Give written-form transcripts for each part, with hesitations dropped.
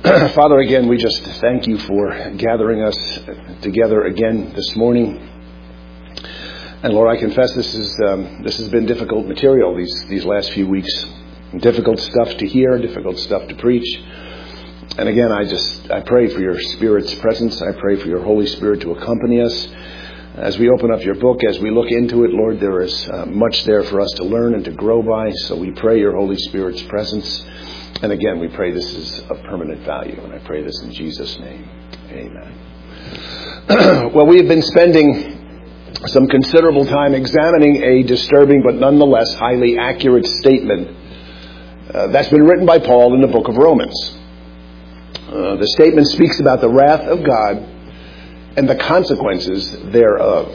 Father, again, we just thank you for gathering us together again this morning. And Lord, I confess this has been difficult material these last few weeks. Difficult stuff to hear, difficult stuff to preach. And again, I pray for your Spirit's presence. I pray for your Holy Spirit to accompany us as we open up your book, as we look into it. Lord, there is much there for us to learn and to grow by. So we pray your Holy Spirit's presence. And again, we pray this is of permanent value. And I pray this in Jesus' name. Amen. Well, we have been spending some considerable time examining a disturbing but nonetheless highly accurate statement that's been written by Paul in the book of Romans. The statement speaks about the wrath of God and the consequences thereof.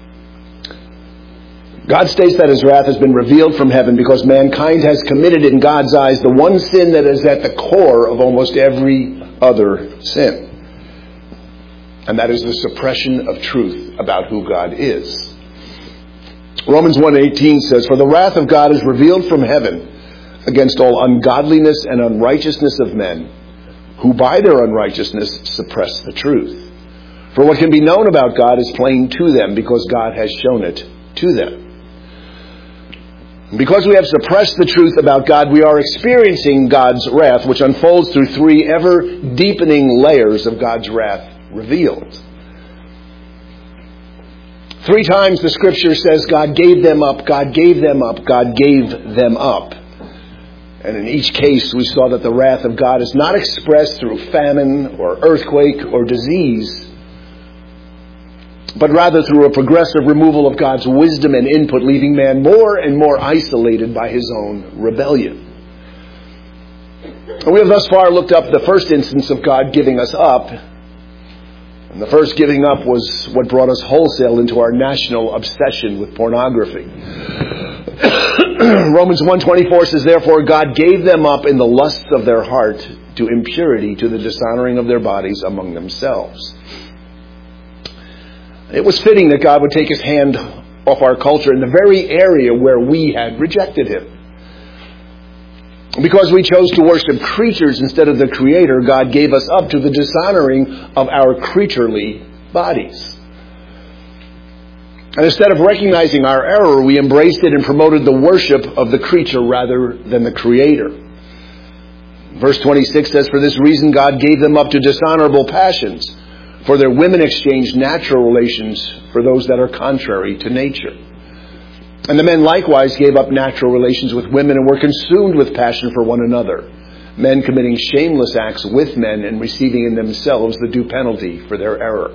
God states that his wrath has been revealed from heaven because mankind has committed in God's eyes the one sin that is at the core of almost every other sin. And that is the suppression of truth about who God is. Romans 1:18 says, "For the wrath of God is revealed from heaven against all ungodliness and unrighteousness of men, who by their unrighteousness suppress the truth. For what can be known about God is plain to them, because God has shown it to them." Because we have suppressed the truth about God, we are experiencing God's wrath, which unfolds through three ever-deepening layers of God's wrath revealed. 3 times the Scripture says God gave them up, God gave them up, God gave them up. And in each case, we saw that the wrath of God is not expressed through famine or earthquake or disease, but rather through a progressive removal of God's wisdom and input, leaving man more and more isolated by his own rebellion. We have thus far looked up the first instance of God giving us up. And the first giving up was what brought us wholesale into our national obsession with pornography. Romans 1:24 says, "Therefore God gave them up in the lusts of their heart to impurity, to the dishonoring of their bodies among themselves." It was fitting that God would take his hand off our culture in the very area where we had rejected him. Because we chose to worship creatures instead of the Creator, God gave us up to the dishonoring of our creaturely bodies. And instead of recognizing our error, we embraced it and promoted the worship of the creature rather than the Creator. Verse 26 says, "For this reason God gave them up to dishonorable passions. For their women exchanged natural relations for those that are contrary to nature. And the men likewise gave up natural relations with women and were consumed with passion for one another, men committing shameless acts with men and receiving in themselves the due penalty for their error."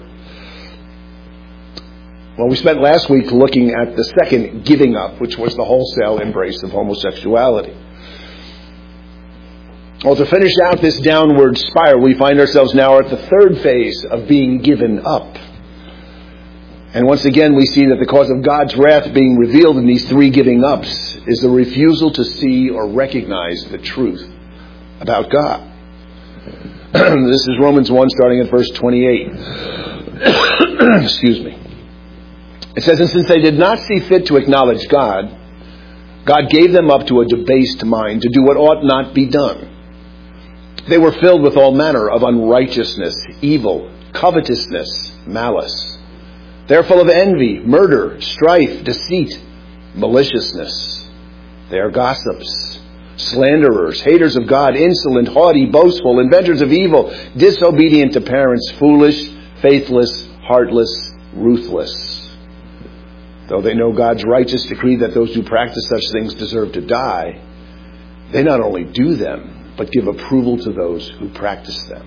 Well, we spent last week looking at the second giving up, which was the wholesale embrace of homosexuality. Well, to finish out this downward spiral, we find ourselves now at the third phase of being given up. And once again, we see that the cause of God's wrath being revealed in these 3 giving ups is the refusal to see or recognize the truth about God. This is Romans 1, starting at verse 28. Excuse me. It says, "And since they did not see fit to acknowledge God, God gave them up to a debased mind to do what ought not be done. They were filled with all manner of unrighteousness, evil, covetousness, malice. They are full of envy, murder, strife, deceit, maliciousness. They are gossips, slanderers, haters of God, insolent, haughty, boastful, inventors of evil, disobedient to parents, foolish, faithless, heartless, ruthless. Though they know God's righteous decree that those who practice such things deserve to die, they not only do them, but give approval to those who practice them."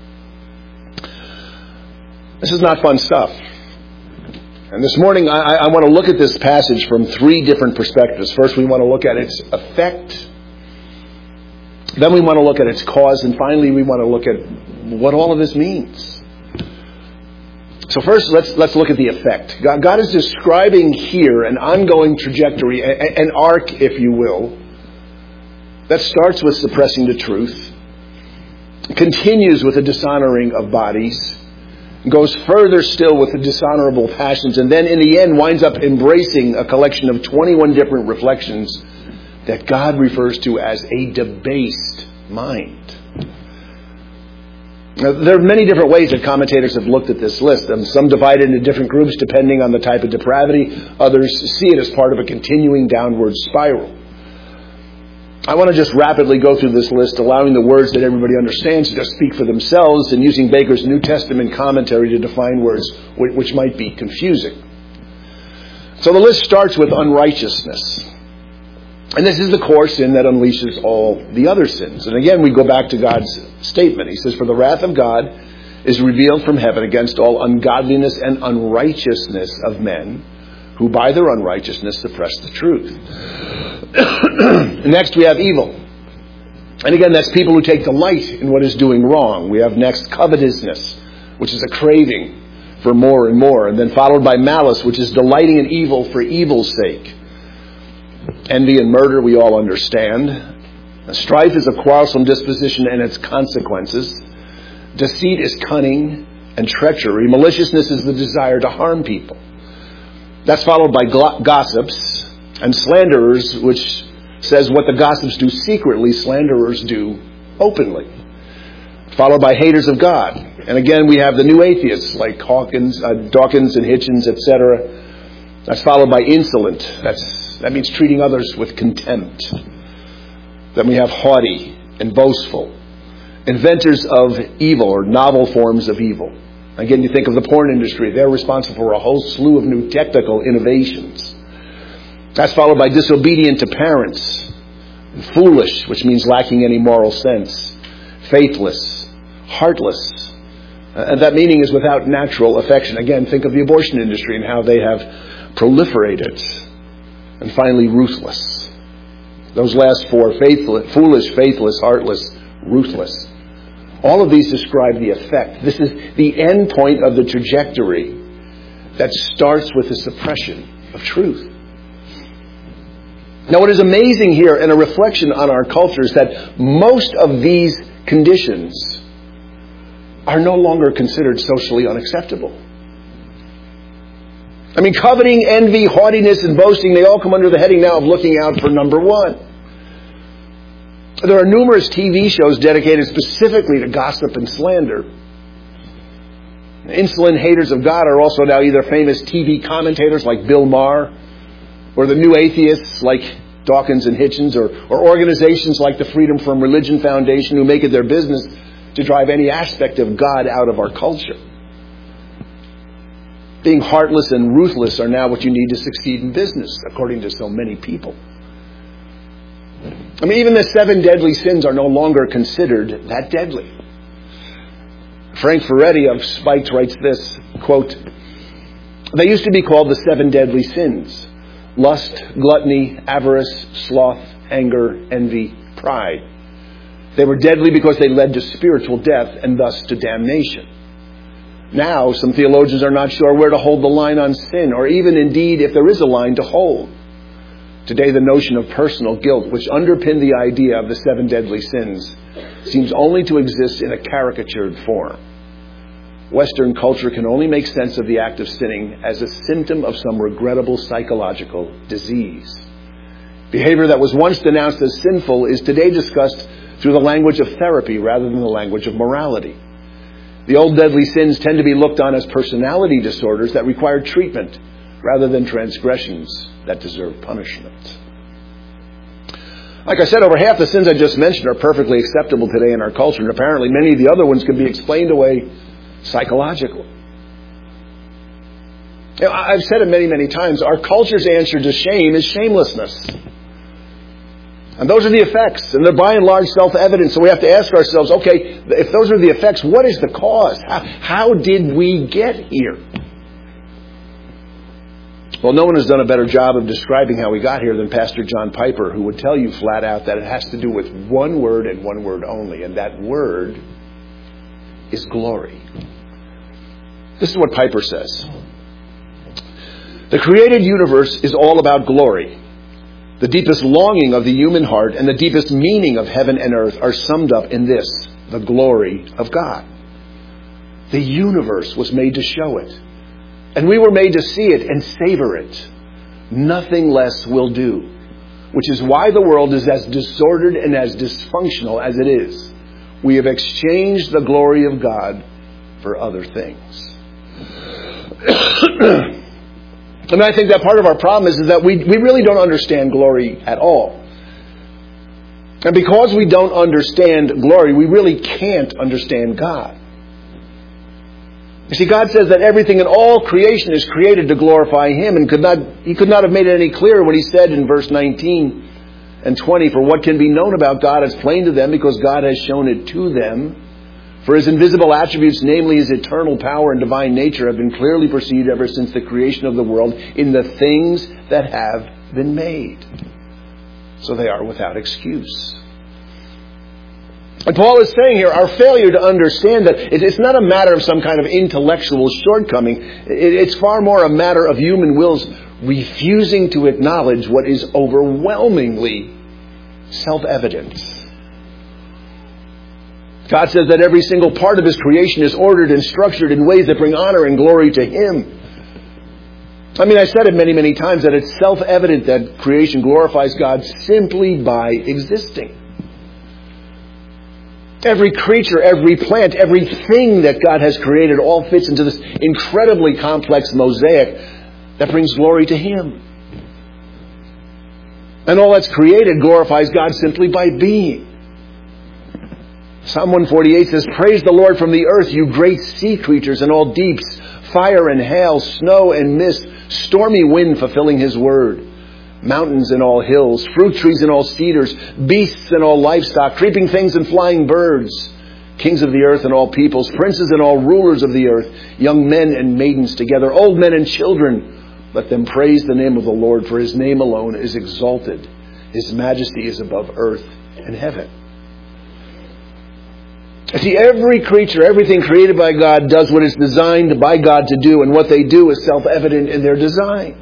This is not fun stuff. And this morning, I want to look at this passage from 3 different perspectives. First, we want to look at its effect. Then we want to look at its cause. And finally, we want to look at what all of this means. So first, let's look at the effect. God is describing here an ongoing trajectory, an arc, if you will, that starts with suppressing the truth, continues with the dishonoring of bodies, goes further still with the dishonorable passions, and then in the end winds up embracing a collection of 21 different reflections that God refers to as a debased mind. Now, there are many different ways that commentators have looked at this list. Some divide it into different groups depending on the type of depravity. Others see it as part of a continuing downward spiral. I want to just rapidly go through this list, allowing the words that everybody understands to just speak for themselves and using Baker's New Testament commentary to define words which might be confusing. So the list starts with unrighteousness. And this is the core sin that unleashes all the other sins. And again, we go back to God's statement. He says, "For the wrath of God is revealed from heaven against all ungodliness and unrighteousness of men, who by their unrighteousness suppress the truth." Next, we have evil. And again, that's people who take delight in what is doing wrong. We have next covetousness, which is a craving for more and more. And then followed by malice, which is delighting in evil for evil's sake. Envy and murder, we all understand. Strife is a quarrelsome disposition and its consequences. Deceit is cunning and treachery. Maliciousness is the desire to harm people. That's followed by gossips and slanderers, which says what the gossips do secretly, slanderers do openly. Followed by haters of God. And again, we have the new atheists like Dawkins and Hitchens, etc. That's followed by insolent. That means treating others with contempt. Then we have haughty and boastful. Inventors of evil or novel forms of evil. Again, you think of the porn industry. They're responsible for a whole slew of new technical innovations. That's followed by disobedient to parents. Foolish, which means lacking any moral sense. Faithless. Heartless. And that meaning is without natural affection. Again, think of the abortion industry and how they have proliferated. And finally, ruthless. Those last four, foolish, faithless, heartless, ruthless. All of these describe the effect. This is the end point of the trajectory that starts with the suppression of truth. Now, what is amazing here and a reflection on our culture is that most of these conditions are no longer considered socially unacceptable. I mean, coveting, envy, haughtiness, and boasting, they all come under the heading now of looking out for number one. There are numerous TV shows dedicated specifically to gossip and slander. Insolent haters of God are also now either famous TV commentators like Bill Maher, or the new atheists like Dawkins and Hitchens, or organizations like the Freedom from Religion Foundation who make it their business to drive any aspect of God out of our culture. Being heartless and ruthless are now what you need to succeed in business, according to so many people. I mean, even the 7 deadly sins are no longer considered that deadly. Frank Ferretti of Spiked writes this, quote, "They used to be called the 7 deadly sins: lust, gluttony, avarice, sloth, anger, envy, pride. They were deadly because they led to spiritual death and thus to damnation. Now, some theologians are not sure where to hold the line on sin, or even indeed if there is a line to hold. Today, the notion of personal guilt, which underpinned the idea of the 7 deadly sins, seems only to exist in a caricatured form. Western culture can only make sense of the act of sinning as a symptom of some regrettable psychological disease. Behavior that was once denounced as sinful is today discussed through the language of therapy rather than the language of morality. The old deadly sins tend to be looked on as personality disorders that require treatment rather than transgressions that deserve punishment." Like I said, over half the sins I just mentioned are perfectly acceptable today in our culture, and apparently many of the other ones can be explained away psychologically. You know, I've said it many, many times, our culture's answer to shame is shamelessness. And those are the effects, and they're by and large self-evident, so we have to ask ourselves, okay, if those are the effects, what is the cause? How did we get here? Well, no one has done a better job of describing how we got here than Pastor John Piper, who would tell you flat out that it has to do with one word and one word only, and that word is glory. This is what Piper says. "The created universe is all about glory. The deepest longing of the human heart and the deepest meaning of heaven and earth are summed up in this: the glory of God. The universe was made to show it, and we were made to see it and savor it. Nothing less will do, which is why the world is as disordered and as dysfunctional as it is. we have exchanged the glory of God for other things. And I think that part of our problem is that we really don't understand glory at all. And because we don't understand glory, we really can't understand God. You see, God says that everything in all creation is created to glorify Him, and He could not have made it any clearer when He said in verse 19 and 20, "For what can be known about God is plain to them, because God has shown it to them. For His invisible attributes, namely His eternal power and divine nature, have been clearly perceived ever since the creation of the world in the things that have been made. So they are without excuse." And Paul is saying here, our failure to understand that it's not a matter of some kind of intellectual shortcoming. It's far more a matter of human wills refusing to acknowledge what is overwhelmingly self-evident. God says that every single part of His creation is ordered and structured in ways that bring honor and glory to Him. I mean, I said it many, many times that it's self-evident that creation glorifies God simply by existing. Every creature, every plant, everything that God has created all fits into this incredibly complex mosaic that brings glory to Him. And all that's created glorifies God simply by being. Psalm 148 says, "Praise the Lord from the earth, you great sea creatures and all deeps, fire and hail, snow and mist, stormy wind fulfilling His word. Mountains and all hills, fruit trees and all cedars, beasts and all livestock, creeping things and flying birds, kings of the earth and all peoples, princes and all rulers of the earth, young men and maidens together, old men and children. Let them praise the name of the Lord, for His name alone is exalted. His majesty is above earth and heaven." See, every creature, everything created by God does what it's designed by God to do, and what they do is self-evident in their design.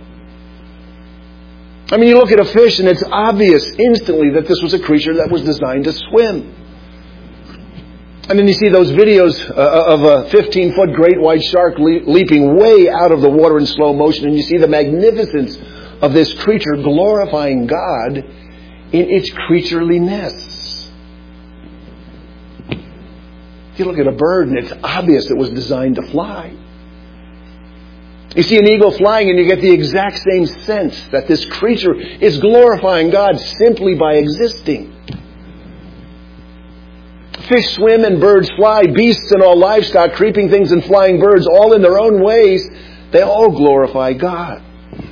I mean, you look at a fish and it's obvious instantly that this was a creature that was designed to swim. And then you see those videos of a 15-foot great white shark leaping way out of the water in slow motion, and you see the magnificence of this creature glorifying God in its creatureliness. You look at a bird and it's obvious it was designed to fly. You see an eagle flying and you get the exact same sense that this creature is glorifying God simply by existing. Fish swim and birds fly, beasts and all livestock, creeping things and flying birds, all in their own ways, they all glorify God.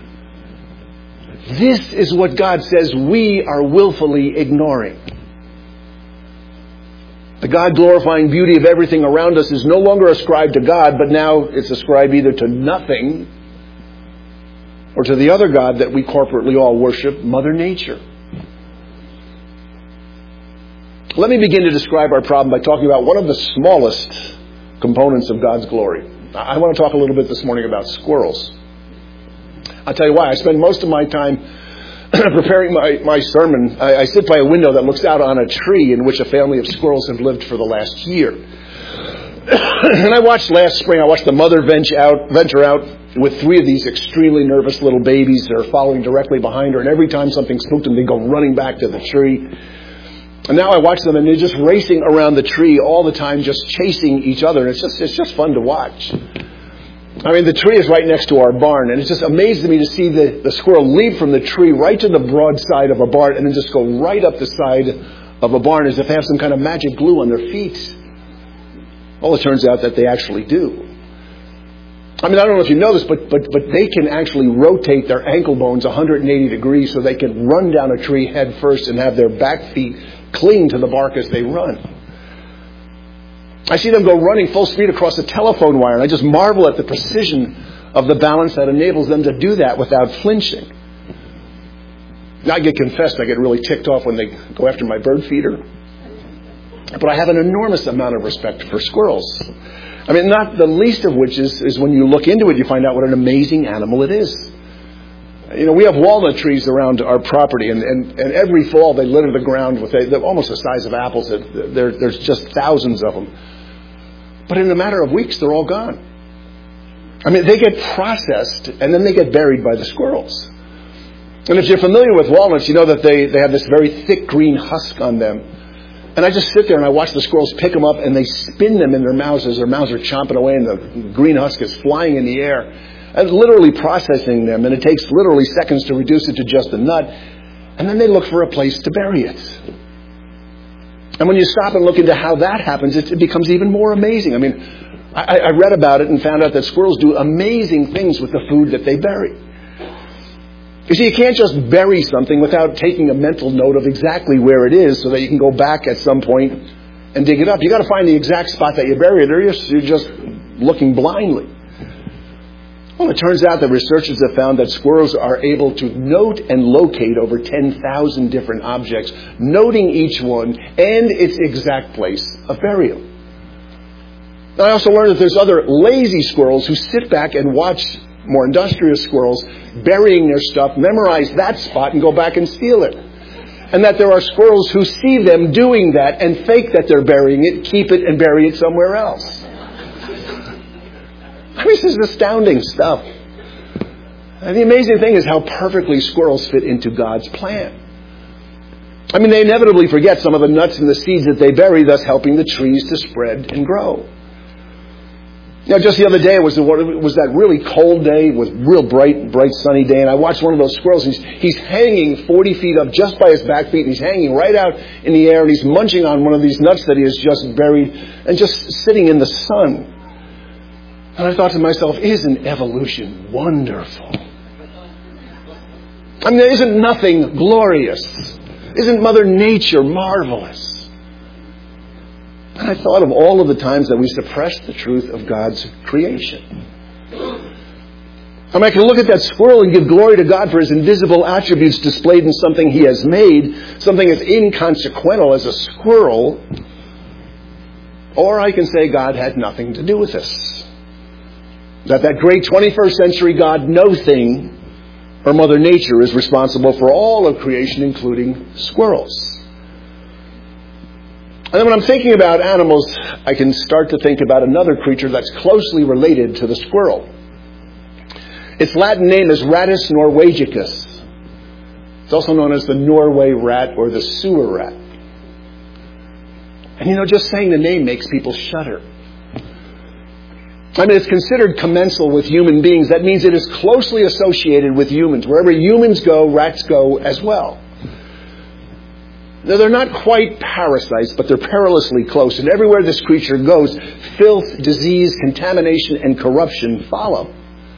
This is what God says we are willfully ignoring. The God-glorifying beauty of everything around us is no longer ascribed to God, but now it's ascribed either to nothing or to the other God that we corporately all worship, Mother Nature. Let me begin to describe our problem by talking about one of the smallest components of God's glory. I want to talk a little bit this morning about squirrels. I'll tell you why. I spend most of my time preparing my sermon. I sit by a window that looks out on a tree in which a family of squirrels have lived for the last year. And I watched the mother venture out with 3 of these extremely nervous little babies that are following directly behind her. And every time something spooked them, they go running back to the tree. And now I watch them and they're just racing around the tree all the time, just chasing each other. And it's just fun to watch. I mean, the tree is right next to our barn, and it just amazes me to see the squirrel leap from the tree right to the broad side of a barn and then just go right up the side of a barn as if they have some kind of magic glue on their feet. Well, it turns out that they actually do. I mean, I don't know if you know this, but they can actually rotate their ankle bones 180 degrees so they can run down a tree head first and have their back feet cling to the bark as they run. I see them go running full speed across a telephone wire, and I just marvel at the precision of the balance that enables them to do that without flinching. Now, I get really ticked off when they go after my bird feeder. But I have an enormous amount of respect for squirrels. I mean, not the least of which is when you look into it, you find out what an amazing animal it is. You know, we have walnut trees around our property, and every fall they litter the ground with they're almost the size of apples. There's just thousands of them. But in a matter of weeks, they're all gone. I mean, they get processed, and then they get buried by the squirrels. And if you're familiar with walnuts, you know that they have this very thick green husk on them. And I just sit there and I watch the squirrels pick them up and they spin them in their mouths as their mouths are chomping away and the green husk is flying in the air. And literally processing them, and it takes literally seconds to reduce it to just a nut. And then they look for a place to bury it. And when you stop and look into how that happens, it becomes even more amazing. I mean, I read about it and found out that squirrels do amazing things with the food that they bury. You see, you can't just bury something without taking a mental note of exactly where it is so that you can go back at some point and dig it up. You got to find the exact spot that you bury it, or you're just looking blindly. Well, it turns out that researchers have found that squirrels are able to note and locate over 10,000 different objects, noting each one and its exact place of burial. I also learned that there's other lazy squirrels who sit back and watch more industrious squirrels burying their stuff, memorize that spot, and go back and steal it. And that there are squirrels who see them doing that and fake that they're burying it, keep it, and bury it somewhere else. I mean, this is astounding stuff. And the amazing thing is how perfectly squirrels fit into God's plan. I mean, they inevitably forget some of the nuts and the seeds that they bury, thus helping the trees to spread and grow. You know, just the other day, it was that really cold day, it was real bright sunny day, and I watched one of those squirrels. He's hanging 40 feet up just by his back feet, and he's hanging right out in the air, and he's munching on one of these nuts that he has just buried, and just sitting in the sun. And I thought to myself, isn't evolution wonderful? I mean, isn't nothing glorious? Isn't Mother Nature marvelous? And I thought of all of the times that we suppress the truth of God's creation. I mean, I can look at that squirrel and give glory to God for His invisible attributes displayed in something He has made, something as inconsequential as a squirrel, or I can say God had nothing to do with this. That great 21st century God, no thing, or Mother Nature, is responsible for all of creation, including squirrels. And then when I'm thinking about animals, I can start to think about another creature that's closely related to the squirrel. Its Latin name is Rattus norvegicus. It's also known as the Norway rat or the sewer rat. And you know, just saying the name makes people shudder. I mean, it's considered commensal with human beings. That means it is closely associated with humans. Wherever humans go, rats go as well. Now, they're not quite parasites, but they're perilously close. And everywhere this creature goes, filth, disease, contamination, and corruption follow.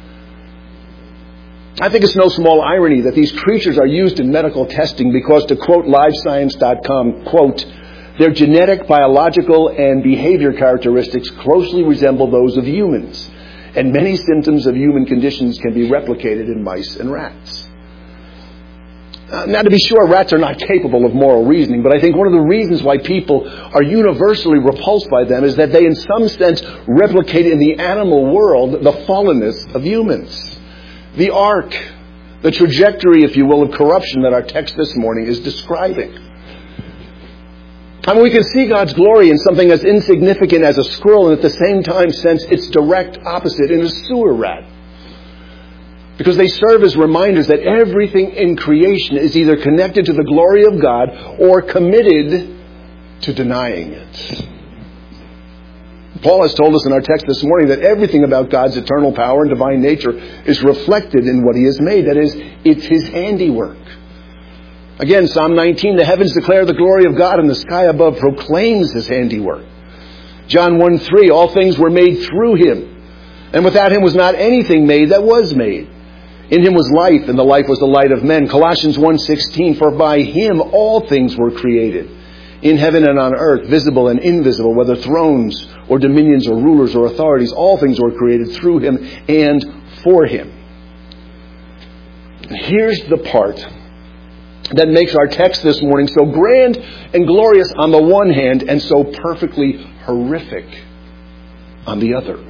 I think it's no small irony that these creatures are used in medical testing because, to quote LiveScience.com, quote, their genetic, biological, and behavior characteristics closely resemble those of humans, and many symptoms of human conditions can be replicated in mice and rats. Now, to be sure, rats are not capable of moral reasoning, but I think one of the reasons why people are universally repulsed by them is that they, in some sense, replicate in the animal world the fallenness of humans. The arc, the trajectory, if you will, of corruption that our text this morning is describing. I mean, we can see God's glory in something as insignificant as a squirrel and at the same time sense its direct opposite in a sewer rat. Because they serve as reminders that everything in creation is either connected to the glory of God or committed to denying it. Paul has told us in our text this morning that everything about God's eternal power and divine nature is reflected in what He has made. That is, it's His handiwork. Again, Psalm 19, the heavens declare the glory of God and the sky above proclaims His handiwork. John 1:3, all things were made through Him, and without Him was not anything made that was made. In Him was life, and the life was the light of men. Colossians 1:16, for by Him all things were created, in heaven and on earth, visible and invisible, whether thrones or dominions or rulers or authorities, all things were created through Him and for Him. Here's the part that makes our text this morning so grand and glorious on the one hand and so perfectly horrific on the other.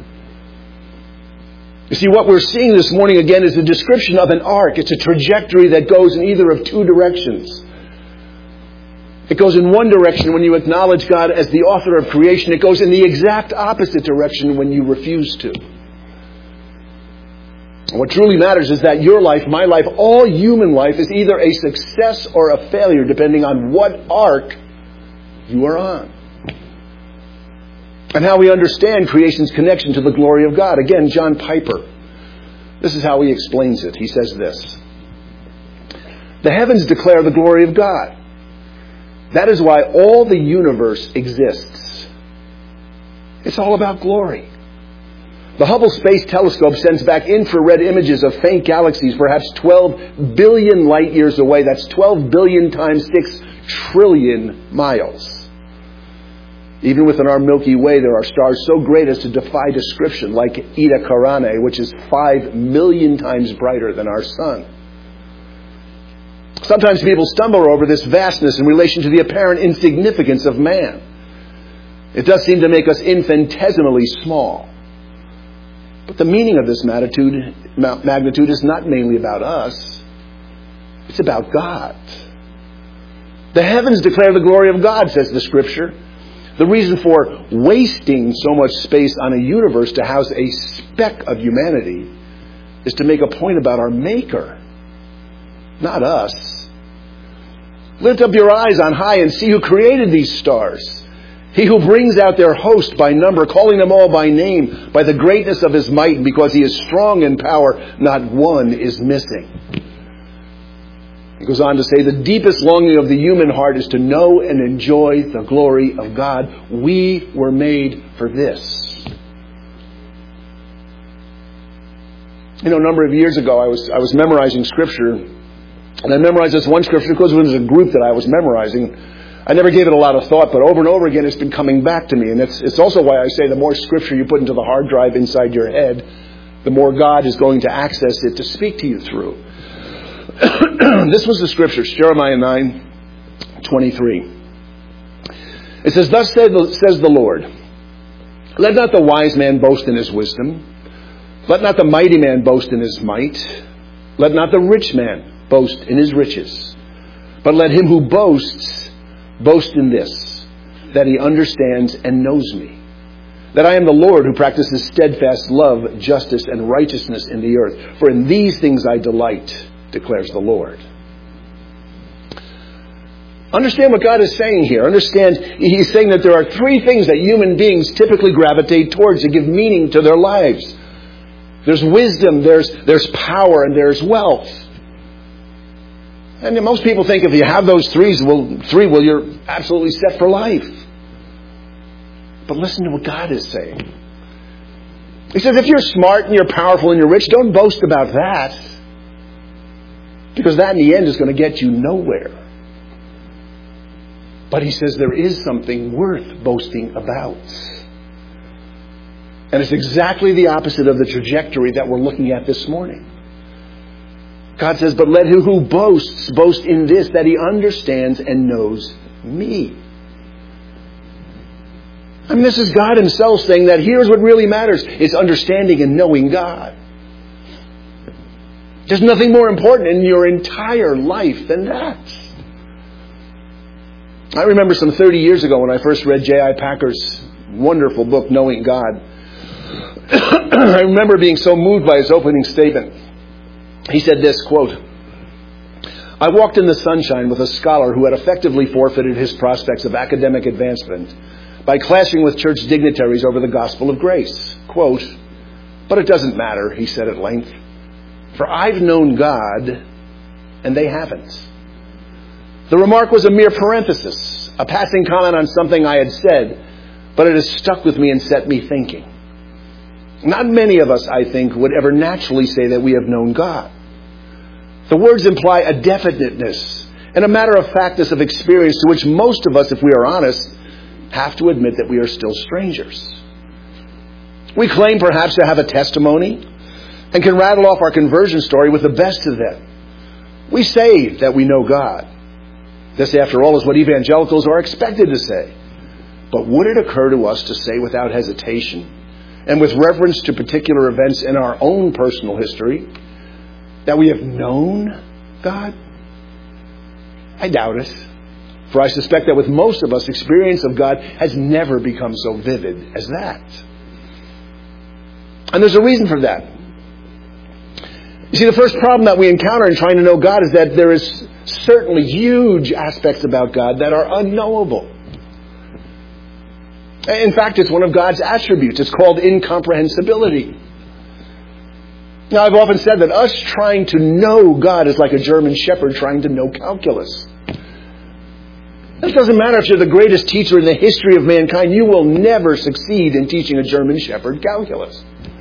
You see, what we're seeing this morning again is a description of an arc. It's a trajectory that goes in either of two directions. It goes in one direction when you acknowledge God as the author of creation. It goes in the exact opposite direction when you refuse to. What truly matters is that your life, my life, all human life is either a success or a failure, depending on what arc you are on. And how we understand creation's connection to the glory of God. Again, John Piper. This is how he explains it. He says this: the heavens declare the glory of God. That is why all the universe exists. It's all about glory. The Hubble Space Telescope sends back infrared images of faint galaxies perhaps 12 billion light years away. That's 12 billion times 6 trillion miles. Even within our Milky Way, there are stars so great as to defy description, like Eta Carinae, which is 5 million times brighter than our sun. Sometimes people stumble over this vastness in relation to the apparent insignificance of man. It does seem to make us infinitesimally small. But the meaning of this magnitude is not mainly about us. It's about God. The heavens declare the glory of God, says the Scripture. The reason for wasting so much space on a universe to house a speck of humanity is to make a point about our Maker, not us. Lift up your eyes on high and see who created these stars. He who brings out their host by number, calling them all by name, by the greatness of his might, and because he is strong in power, not one is missing. He goes on to say, the deepest longing of the human heart is to know and enjoy the glory of God. We were made for this. You know, a number of years ago, I was memorizing Scripture, and I memorized this one Scripture because it was a group that I was memorizing. I never gave it a lot of thought, but over and over again it's been coming back to me. And it's also why I say the more Scripture you put into the hard drive inside your head, the more God is going to access it to speak to you through. This was the Scriptures, Jeremiah 9:23. It says, thus says the Lord, let not the wise man boast in his wisdom. Let not the mighty man boast in his might. Let not the rich man boast in his riches. But let him who boasts boast in this, that he understands and knows me. That I am the Lord who practices steadfast love, justice, and righteousness in the earth. For in these things I delight, declares the Lord. Understand what God is saying here. Understand, He's saying that there are three things that human beings typically gravitate towards to give meaning to their lives. There's wisdom, there's power, and there's wealth. And most people think if you have those three, you're absolutely set for life. But listen to what God is saying. He says, if you're smart and you're powerful and you're rich, don't boast about that. Because that in the end is going to get you nowhere. But he says there is something worth boasting about. And it's exactly the opposite of the trajectory that we're looking at this morning. God says, but let him who boasts boast in this, that he understands and knows me. I mean, this is God himself saying that here's what really matters. It's understanding and knowing God. There's nothing more important in your entire life than that. I remember some 30 years ago when I first read J.I. Packer's wonderful book, Knowing God. I remember being so moved by his opening statement. He said this, quote, I walked in the sunshine with a scholar who had effectively forfeited his prospects of academic advancement by clashing with church dignitaries over the gospel of grace. Quote, but it doesn't matter, he said at length, for I've known God and they haven't. The remark was a mere parenthesis, a passing comment on something I had said, but it has stuck with me and set me thinking. Not many of us, I think, would ever naturally say that we have known God. The words imply a definiteness and a matter-of-factness of experience to which most of us, if we are honest, have to admit that we are still strangers. We claim perhaps to have a testimony and can rattle off our conversion story with the best of them. We say that we know God. This, after all, is what evangelicals are expected to say. But would it occur to us to say without hesitation and with reference to particular events in our own personal history that we have known God? I doubt it. For I suspect that with most of us, experience of God has never become so vivid as that. And there's a reason for that. You see, the first problem that we encounter in trying to know God is that there is certainly huge aspects about God that are unknowable. In fact, it's one of God's attributes. It's called incomprehensibility. Now, I've often said that us trying to know God is like a German shepherd trying to know calculus. It doesn't matter if you're the greatest teacher in the history of mankind, you will never succeed in teaching a German shepherd calculus.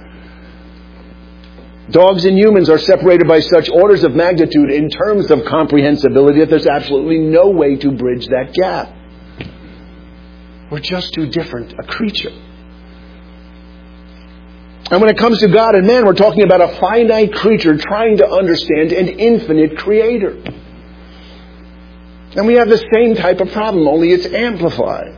Dogs and humans are separated by such orders of magnitude in terms of comprehensibility that there's absolutely no way to bridge that gap. We're just too different a creature. And when it comes to God and man, we're talking about a finite creature trying to understand an infinite creator. And we have the same type of problem, only it's amplified.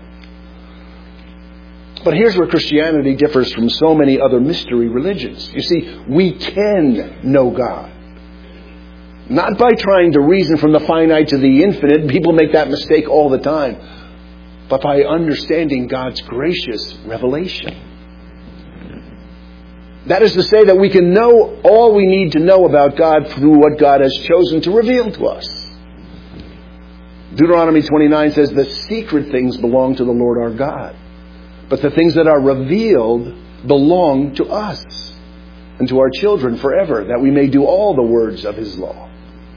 But here's where Christianity differs from so many other mystery religions. You see, we can know God. Not by trying to reason from the finite to the infinite. People make that mistake all the time. But by understanding God's gracious revelation. That is to say that we can know all we need to know about God through what God has chosen to reveal to us. Deuteronomy 29 says, the secret things belong to the Lord our God. But the things that are revealed belong to us and to our children forever, that we may do all the words of His law.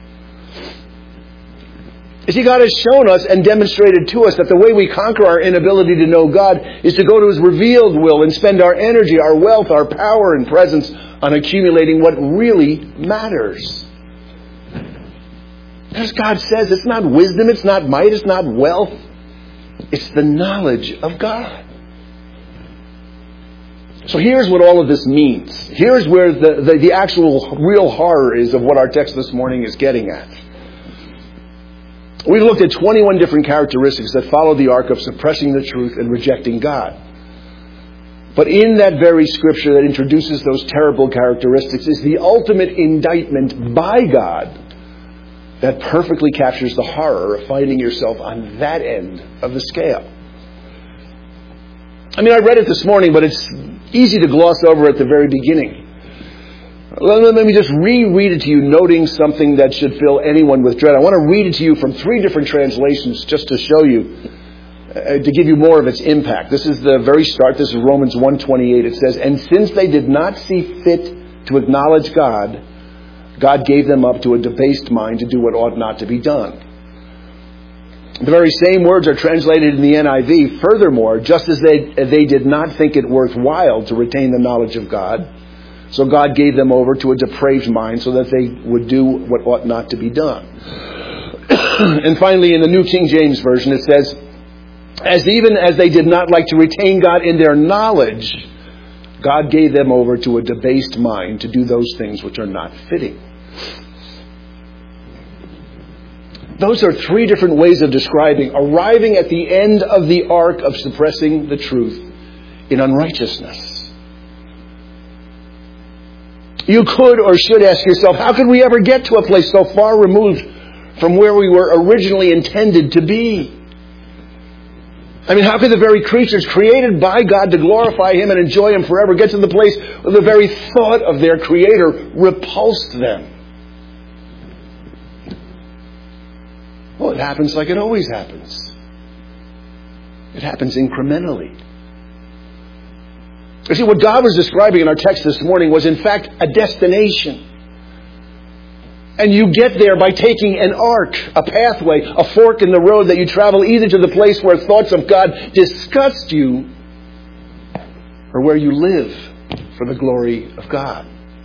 You see, God has shown us and demonstrated to us that the way we conquer our inability to know God is to go to His revealed will and spend our energy, our wealth, our power and presence on accumulating what really matters. As God says, it's not wisdom, it's not might, it's not wealth. It's the knowledge of God. So here's what all of this means. Here's where the actual real horror is of what our text this morning is getting at. We've looked at 21 different characteristics that follow the arc of suppressing the truth and rejecting God. But in that very scripture that introduces those terrible characteristics is the ultimate indictment by God that perfectly captures the horror of finding yourself on that end of the scale. I mean, I read it this morning, but it's easy to gloss over at the very beginning. Let me just reread it to you, noting something that should fill anyone with dread. I want to read it to you from 3 different translations just to show you, to give you more of its impact. This is the very start. This is Romans 1:28. It says, and since they did not see fit to acknowledge God, God gave them up to a debased mind to do what ought not to be done. The very same words are translated in the NIV. Furthermore, just as they did not think it worthwhile to retain the knowledge of God, so God gave them over to a depraved mind so that they would do what ought not to be done. And finally, in the New King James Version, it says, even as they did not like to retain God in their knowledge, God gave them over to a debased mind to do those things which are not fitting. Those are 3 different ways of describing arriving at the end of the arc of suppressing the truth in unrighteousness. You could or should ask yourself, how could we ever get to a place so far removed from where we were originally intended to be? I mean, how could the very creatures created by God to glorify Him and enjoy Him forever get to the place where the very thought of their Creator repulsed them? Well, it happens like it always happens. It happens incrementally. You see, what God was describing in our text this morning was in fact a destination. And you get there by taking an arc, a pathway, a fork in the road that you travel either to the place where thoughts of God disgust you or where you live for the glory of God.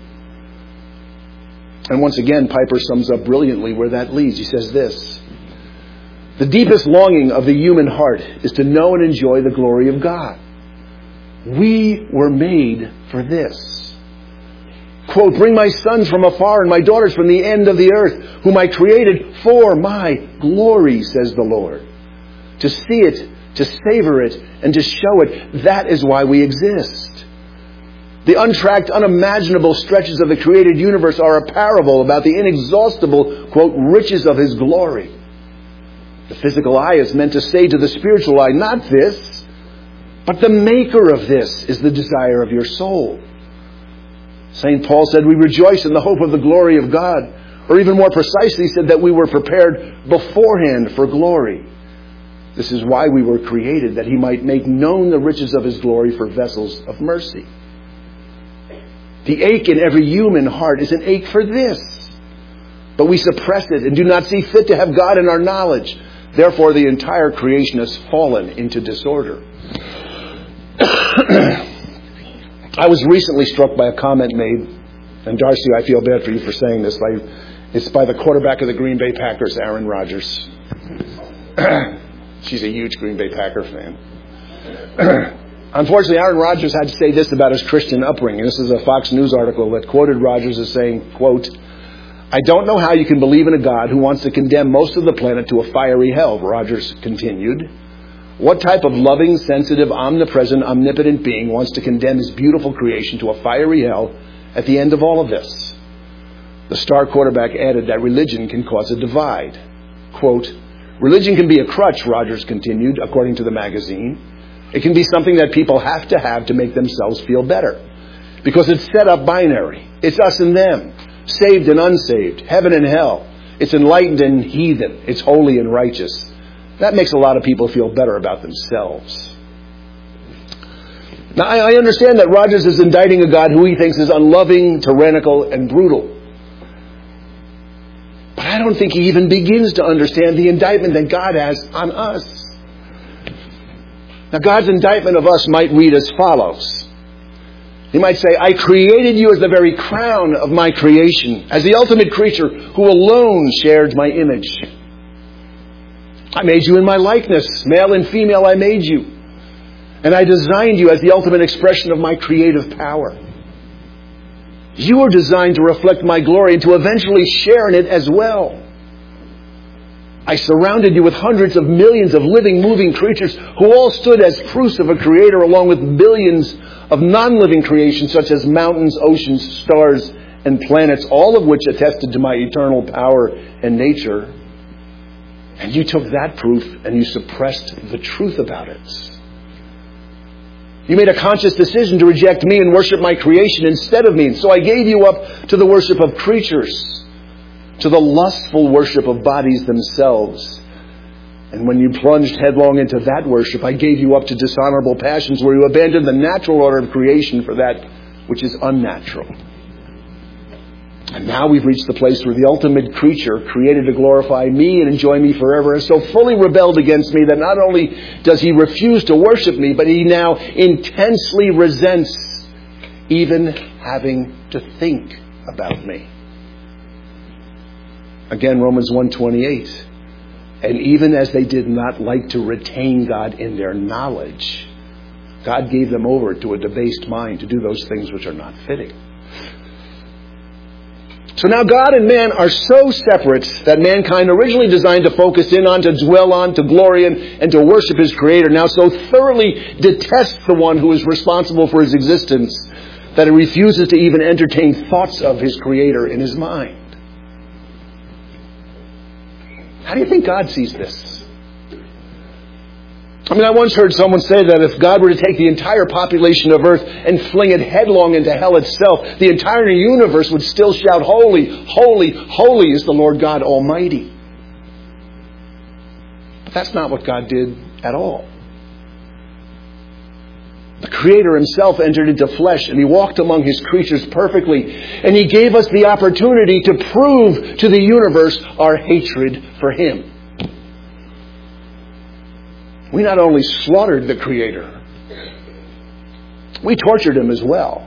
And once again, Piper sums up brilliantly where that leads. He says this, the deepest longing of the human heart is to know and enjoy the glory of God. We were made for this. Quote, bring my sons from afar and my daughters from the end of the earth, whom I created for my glory, says the Lord. To see it, to savor it, and to show it, that is why we exist. The untracked, unimaginable stretches of the created universe are a parable about the inexhaustible, quote, riches of His glory. The physical eye is meant to say to the spiritual eye, not this, but the maker of this is the desire of your soul. St. Paul said, we rejoice in the hope of the glory of God. Or even more precisely, he said that we were prepared beforehand for glory. This is why we were created, that he might make known the riches of his glory for vessels of mercy. The ache in every human heart is an ache for this. But we suppress it and do not see fit to have God in our knowledge. Therefore, the entire creation has fallen into disorder. I was recently struck by a comment made, and Darcy, I feel bad for you for saying this, it's by the quarterback of the Green Bay Packers, Aaron Rodgers. She's a huge Green Bay Packer fan. Unfortunately, Aaron Rodgers had to say this about his Christian upbringing. This is a Fox News article that quoted Rodgers as saying, quote, "I don't know how you can believe in a God who wants to condemn most of the planet to a fiery hell," Rodgers continued. "What type of loving, sensitive, omnipresent, omnipotent being wants to condemn his beautiful creation to a fiery hell at the end of all of this?" The star quarterback added that religion can cause a divide. Quote, "Religion can be a crutch," Rodgers continued, according to the magazine. "It can be something that people have to make themselves feel better. Because it's set up binary. It's us and them. Saved and unsaved. Heaven and hell. It's enlightened and heathen. It's holy and righteous. That makes a lot of people feel better about themselves." Now, I understand that Rodgers is indicting a God who he thinks is unloving, tyrannical, and brutal. But I don't think he even begins to understand the indictment that God has on us. Now, God's indictment of us might read as follows. He might say, "I created you as the very crown of my creation, as the ultimate creature who alone shared my image. I made you in my likeness, male and female I made you. And I designed you as the ultimate expression of my creative power. You were designed to reflect my glory and to eventually share in it as well. I surrounded you with hundreds of millions of living, moving creatures who all stood as proofs of a creator, along with billions of non-living creations such as mountains, oceans, stars, and planets, all of which attested to my eternal power and nature. And you took that proof and you suppressed the truth about it. You made a conscious decision to reject me and worship my creation instead of me. And so I gave you up to the worship of creatures, to the lustful worship of bodies themselves. And when you plunged headlong into that worship, I gave you up to dishonorable passions where you abandoned the natural order of creation for that which is unnatural. And now we've reached the place where the ultimate creature, created to glorify me and enjoy me forever, has so fully rebelled against me that not only does he refuse to worship me, but he now intensely resents even having to think about me. Again, Romans 1:28. "And even as they did not like to retain God in their knowledge, God gave them over to a debased mind to do those things which are not fitting." So now God and man are so separate that mankind, originally designed to focus in on, to dwell on, to glory in, and to worship his Creator, now so thoroughly detests the one who is responsible for his existence that it refuses to even entertain thoughts of his Creator in his mind. How do you think God sees this? I once heard someone say that if God were to take the entire population of earth and fling it headlong into hell itself, the entire universe would still shout, "Holy, holy, holy is the Lord God Almighty." But that's not what God did at all. The Creator himself entered into flesh and he walked among his creatures perfectly. And he gave us the opportunity to prove to the universe our hatred for him. We not only slaughtered the Creator, we tortured him as well.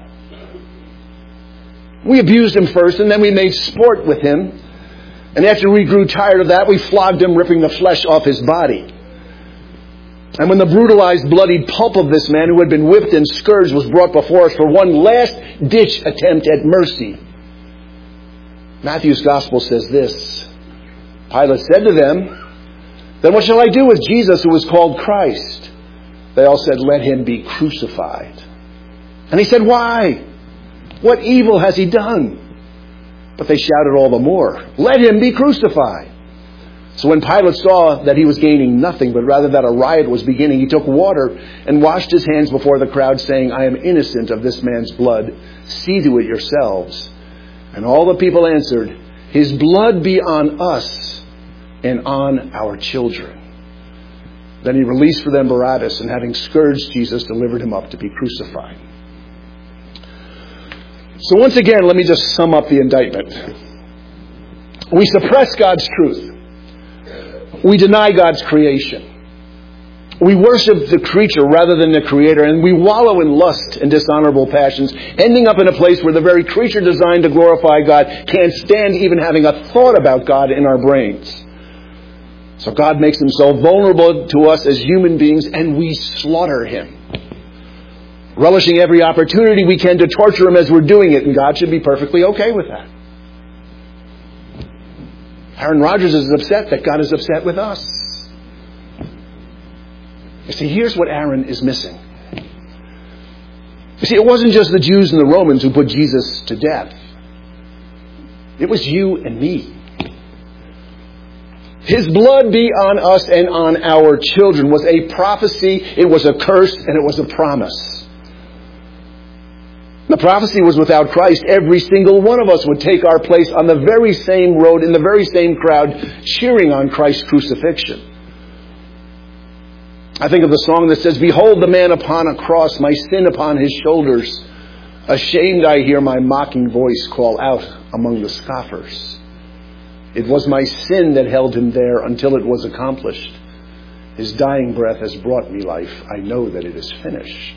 We abused him first and then we made sport with him. And after we grew tired of that, we flogged him, ripping the flesh off his body. And when the brutalized, bloodied pulp of this man who had been whipped and scourged was brought before us for one last-ditch attempt at mercy, Matthew's Gospel says this: "Pilate said to them, 'Then what shall I do with Jesus who is called Christ?' They all said, 'Let him be crucified.' And he said, 'Why? What evil has he done?' But they shouted all the more, 'Let him be crucified.' So when Pilate saw that he was gaining nothing, but rather that a riot was beginning, he took water and washed his hands before the crowd, saying, 'I am innocent of this man's blood. See to it yourselves.' And all the people answered, 'His blood be on us and on our children.'" Then he released for them Barabbas, and having scourged Jesus, delivered him up to be crucified. So once again, let me just sum up the indictment. We suppress God's truth. We deny God's creation. We worship the creature rather than the Creator, and we wallow in lust and dishonorable passions, ending up in a place where the very creature designed to glorify God can't stand even having a thought about God in our brains. So God makes himself vulnerable to us as human beings, and we slaughter him, relishing every opportunity we can to torture him as we're doing it, and God should be perfectly okay with that. Aaron Rodgers is upset that God is upset with us. You see, here's what Aaron is missing. You see, it wasn't just the Jews and the Romans who put Jesus to death. It was you and me. His blood be on us and on our children was a prophecy, it was a curse, and it was a promise. The prophecy was without Christ, every single one of us would take our place on the very same road, in the very same crowd, cheering on Christ's crucifixion. I think of the song that says, "Behold the man upon a cross, my sin upon his shoulders. Ashamed I hear my mocking voice call out among the scoffers. It was my sin that held him there until it was accomplished. His dying breath has brought me life. I know that it is finished."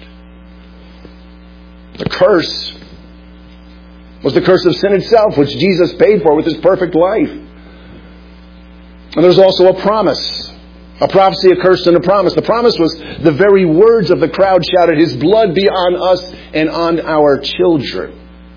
The curse was the curse of sin itself, which Jesus paid for with his perfect life. And there's also a promise. A prophecy, a curse, and a promise. The promise was the very words of the crowd shouted, "His blood be on us and on our children."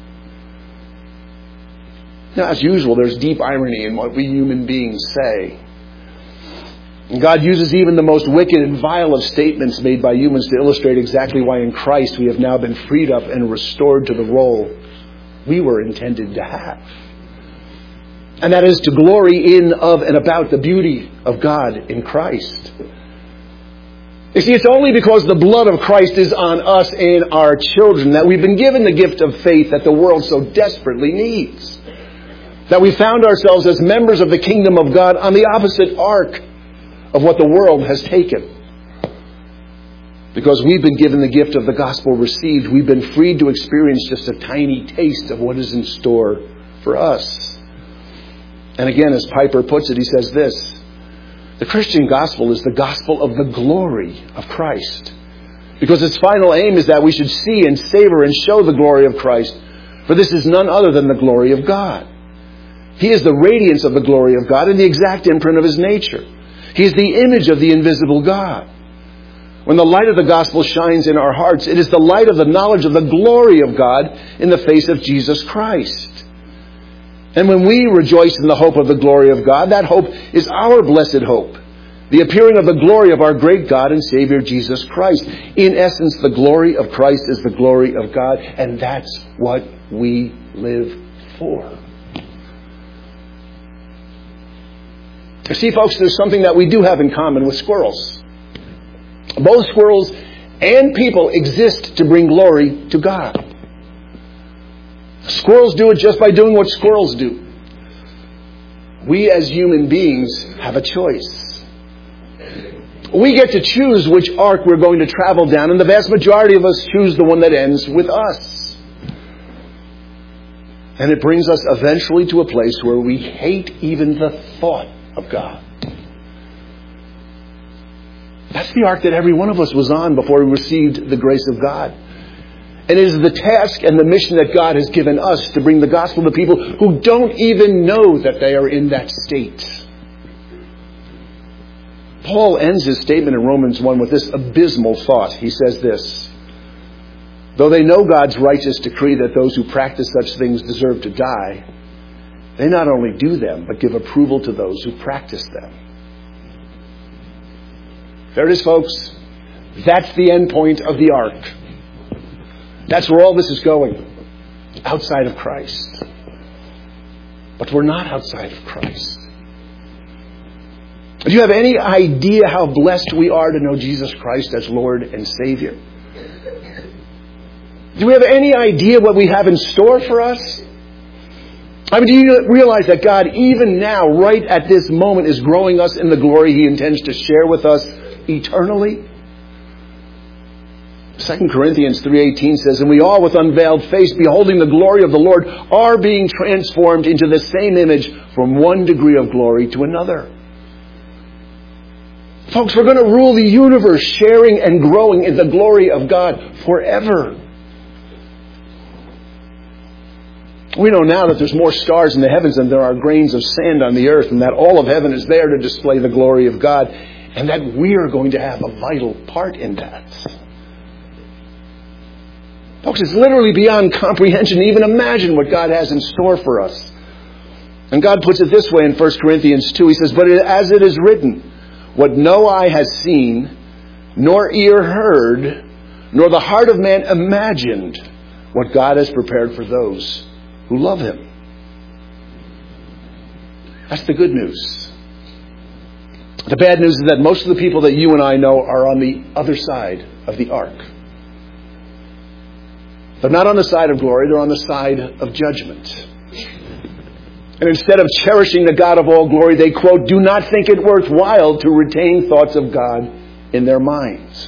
Now, as usual, there's deep irony in what we human beings say. And God uses even the most wicked and vile of statements made by humans to illustrate exactly why in Christ we have now been freed up and restored to the role we were intended to have. And that is to glory in, of, and about the beauty of God in Christ. You see, it's only because the blood of Christ is on us and our children that we've been given the gift of faith that the world so desperately needs. That we found ourselves as members of the kingdom of God on the opposite arc of what the world has taken. Because we've been given the gift of the gospel received, we've been freed to experience just a tiny taste of what is in store for us. And again, as Piper puts it, he says this: the Christian gospel is the gospel of the glory of Christ. Because its final aim is that we should see and savor and show the glory of Christ. For this is none other than the glory of God. He is the radiance of the glory of God and the exact imprint of his nature. He is the image of the invisible God. When the light of the gospel shines in our hearts, it is the light of the knowledge of the glory of God in the face of Jesus Christ. And when we rejoice in the hope of the glory of God, that hope is our blessed hope, the appearing of the glory of our great God and Savior Jesus Christ. In essence, the glory of Christ is the glory of God, and that's what we live for. You see, folks, there's something that we do have in common with squirrels. Both squirrels and people exist to bring glory to God. Squirrels do it just by doing what squirrels do. We as human beings have a choice. We get to choose which arc we're going to travel down, and the vast majority of us choose the one that ends with us. And it brings us eventually to a place where we hate even the thought of God. That's the arc that every one of us was on before we received the grace of God. And it is the task and the mission that God has given us to bring the gospel to people who don't even know that they are in that state. Paul ends his statement in Romans 1 with this abysmal thought. He says this: though they know God's righteous decree that those who practice such things deserve to die, they not only do them, but give approval to those who practice them. There it is, folks. That's the end point of the arc. That's where all this is going. Outside of Christ. But we're not outside of Christ. Do you have any idea how blessed we are to know Jesus Christ as Lord and Savior? Do we have any idea what we have in store for us? I mean, do you realize that God, even now, right at this moment, is growing us in the glory He intends to share with us eternally? 2 Corinthians 3:18 says, and we all with unveiled face, beholding the glory of the Lord, are being transformed into the same image from one degree of glory to another. Folks, we're going to rule the universe, sharing and growing in the glory of God forever. We know now that there's more stars in the heavens than there are grains of sand on the earth, and that all of heaven is there to display the glory of God, and that we are going to have a vital part in that. Folks, it's literally beyond comprehension to even imagine what God has in store for us. And God puts it this way in 1 Corinthians 2. He says, but as it is written, what no eye has seen, nor ear heard, nor the heart of man imagined, what God has prepared for those who love Him. That's the good news. The bad news is that most of the people that you and I know are on the other side of the ark. They're not on the side of glory, they're on the side of judgment. And instead of cherishing the God of all glory, they, quote, do not think it worthwhile to retain thoughts of God in their minds.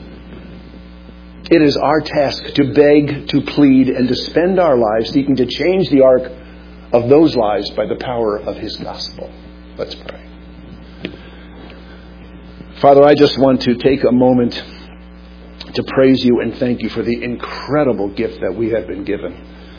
It is our task to beg, to plead, and to spend our lives seeking to change the arc of those lives by the power of His gospel. Let's pray. Father, I just want to take a moment to praise You and thank You for the incredible gift that we have been given.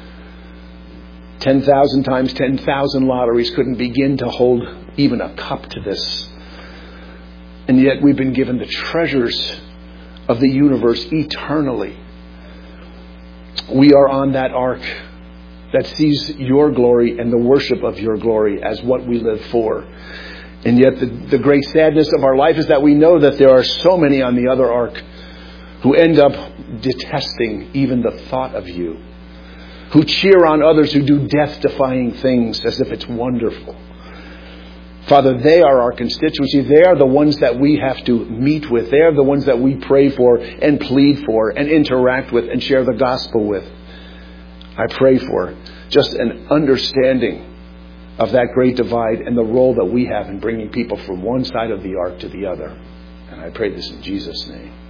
10,000 times 10,000 lotteries couldn't begin to hold even a cup to this. And yet we've been given the treasures of the universe eternally. We are on that ark that sees Your glory and the worship of Your glory as what we live for. And yet the great sadness of our life is that we know that there are so many on the other ark who end up detesting even the thought of You, who cheer on others who do death-defying things as if it's wonderful. Father, they are our constituency. They are the ones that we have to meet with. They are the ones that we pray for and plead for and interact with and share the gospel with. I pray for just an understanding of that great divide and the role that we have in bringing people from one side of the ark to the other. And I pray this in Jesus' name.